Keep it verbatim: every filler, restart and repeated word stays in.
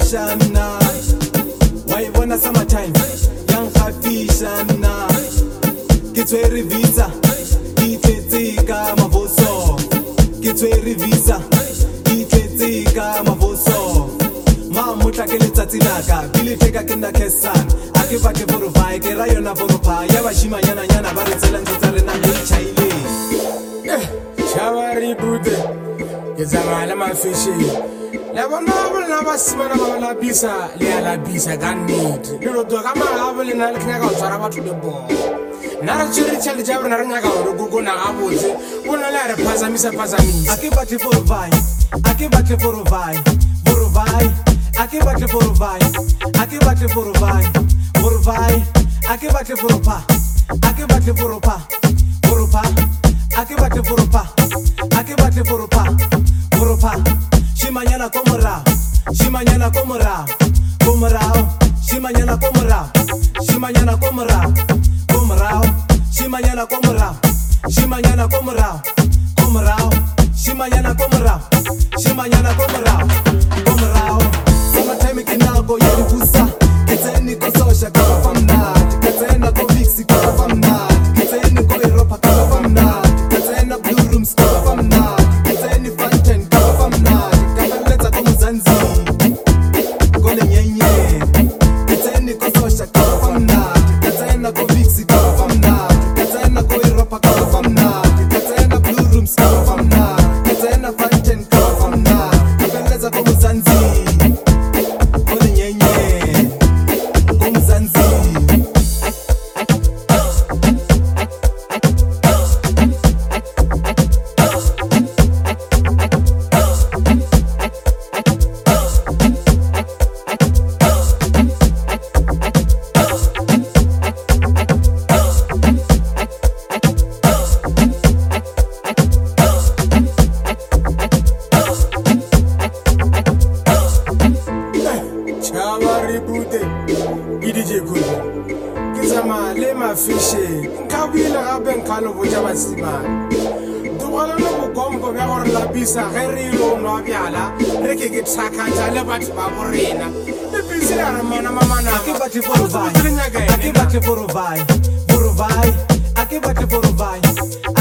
khafishana wayibona summertime yang khafishana ke tshwere visa ke tletseka mavoso ke tshwere visa ke tletseka mavoso ma motla ke letsatsi laka bile teka ke nna kesana a ke batle for vai ke ra yona for pa ya ba shimanyana nyana ba re tsela ntse tsa rena le chaile Chavari bude ke zamala mafishi la bona bona ba simana ba la bisa le la bisa ka nnete le lo doka ma ga bole na le knya ka tsara batho le bo na re tsiri tshele ja bona re nya ka go go na ga botse bona le re phazamisa phazamisa a ke batle for vai a ke batle for vai for vai a ke batle for vai a ke batle for vai for vai a ke batle for pa a ke batle for pa for pa a ke batle for pa a ke batle for pa for pa shimanyana komora shimanyana komora komora shimanyana komora shimanyana komora komora shimanyana komora shimanyana komora komora shimanyana komora shimanyana komora komora summertime kinako yelibusa ketseni kososha kwa famna ketsena ko vixi kwa famna ketseni ko Europa kwa famna ketsena blue rooms kwa famna ketseni fountain kwa famna kameleta ko muzanzi kole nyenye ketseni kososha kwa famna ketsena ko vixi kwa famna ketsena ko Europa kwa famna ketsena blue rooms kwa famna ketsena fountain kwa famna kameleta ko muzanzi kole nyenye ko muzanzi Chavari bude ke D J Khulu ke zama le mafishi nka buile gape nka lo botja basimane togela le bokompo bja gore lapisa ge re ilo nwa bjala re ke ke thakatša le batho ba borena le pisi ya re mana mamana a ke batle for vai a ke batle for vai for vai a ke batle for vai